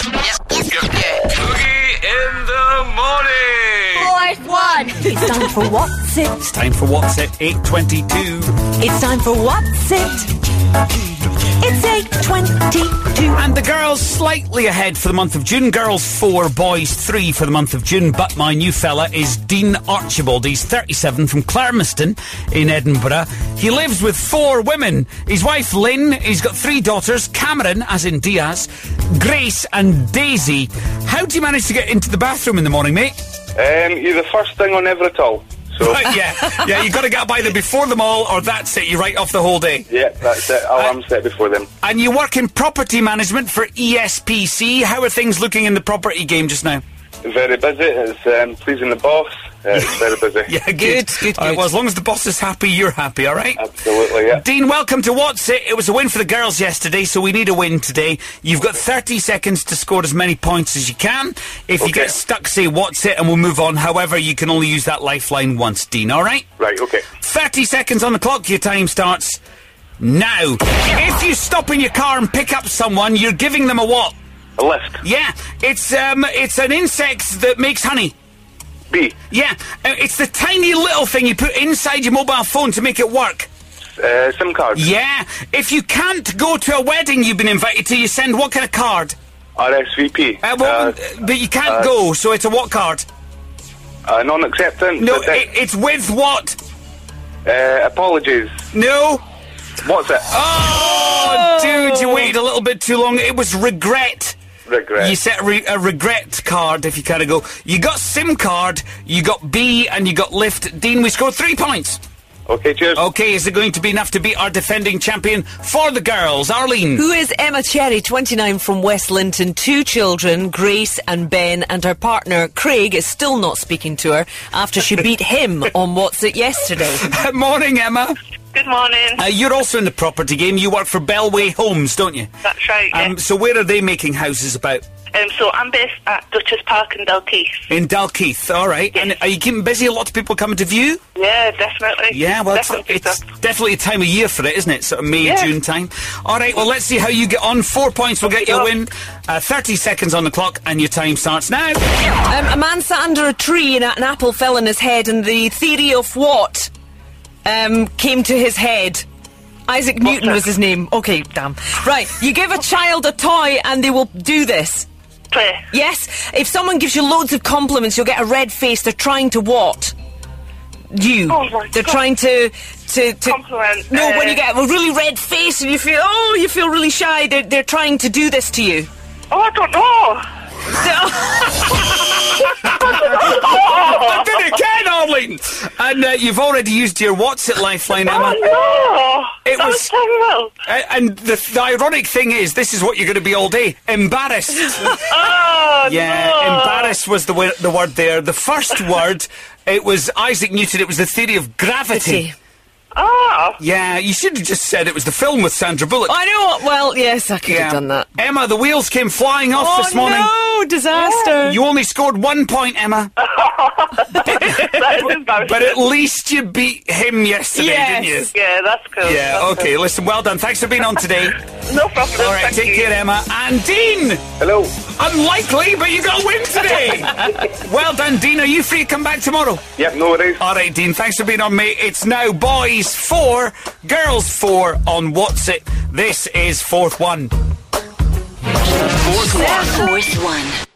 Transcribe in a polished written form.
Boogie in the morning. Fourth one. It's time for What's It? It's time for What's It, 8:22. It's time for What's It? It's 8:22. And the girls slightly ahead for the month of June. Girls 4, boys 3 for the month of June. But my new fella is Dean Archibald. He's 37 from Clarmiston in Edinburgh. He lives with 4 women. His wife Lynn, he's got 3 daughters, Cameron, as in Diaz, Grace and Daisy. How do you manage to get into the bathroom in the morning, mate? You're the first thing on every towel. So. Right, yeah, you've got to get by them before them all, or that's it, you write off the whole day. Yeah, that's it. I'm set before them. And you work in property management for ESPC. How are things looking in the property game just now? Very busy. It's pleasing the boss. It's very busy. Yeah, good. All right, well, as long as the boss is happy, you're happy, all right? Absolutely, yeah. Dean, welcome to What's It? It was a win for the girls yesterday, so we need a win today. You've got 30 seconds to score as many points as you can. If you get stuck, say What's It, and we'll move on. However, you can only use that lifeline once, Dean, all right? Right, okay. 30 seconds on the clock. Your time starts now. If you stop in your car and pick up someone, you're giving them a what? A lift. Yeah, it's an insect that makes honey. B. Yeah, it's the tiny little thing you put inside your mobile phone to make it work. SIM card. Yeah, if you can't go to a wedding you've been invited to, you send what kind of card? RSVP. But you can't go, so it's a what card? Non-acceptance. No, it's with what? Apologies. No. What's it? Oh, dude, you waited a little bit too long. It was regret. Regret. You set a regret card if you kind of go. You got SIM card, you got B, and you got lift. Dean, we scored 3 points. Okay, cheers. Okay, is it going to be enough to beat our defending champion for the girls? Arlene. Who is Emma Cherry, 29 from West Linton, 2 children, Grace and Ben, and her partner Craig is still not speaking to her after she beat him on What's It yesterday. Morning, Emma. Good morning. You're also in the property game. You work for Bellway Homes, don't you? That's right, yeah. So where are they making houses about? So I'm based at Duchess Park in Dalkeith. In Dalkeith, all right. Yes. And are you keeping busy? A lot of people coming to view? Yeah, definitely. Yeah, well, definitely it's definitely a time of year for it, isn't it? Sort of May, June time. All right, well, let's see how you get on. 4 points will get you a win. 30 seconds on the clock, and your time starts now. A man sat under a tree and an apple fell on his head, and the theory of what came to his head? Isaac Newton was his name. Okay, damn. Right, you give a child a toy and they will do this. Play. Yes, if someone gives you loads of compliments, you'll get a red face. They're trying to what? You. Oh my They're God. trying to Compliment. No, when you get a really red face and you feel really shy, they're trying to do this to you. Oh, I don't know. I did it again, Arlene! And you've already used your What's It lifeline, Emma. Oh, no. It that was terrible. And the ironic thing is, this is what you're going to be all day. Embarrassed. Oh, Yeah, no. embarrassed was the word there. The first word, it was Isaac Newton. It was the theory of gravity. Oh. Yeah, you should have just said it was the film with Sandra Bullock. I know. Well, yes, I could have done that. Emma, the wheels came flying off this morning. Oh no, disaster! You only scored 1 point, Emma. That is embarrassing. But at least you beat him yesterday, Yes. didn't you? Yeah, that's cool. Yeah, That's okay, listen, well done. Thanks for being on today. cool. No problem. All right, Thank take you. care, Emma. And Dean! Hello. Unlikely, but you got a win today. Well done, Dean. Are you free to come back tomorrow? Yep, no worries. All right, Dean, thanks for being on, mate. It's now boys 4, girls 4 on What's It. This is Fourth One. Fourth one. Fourth one.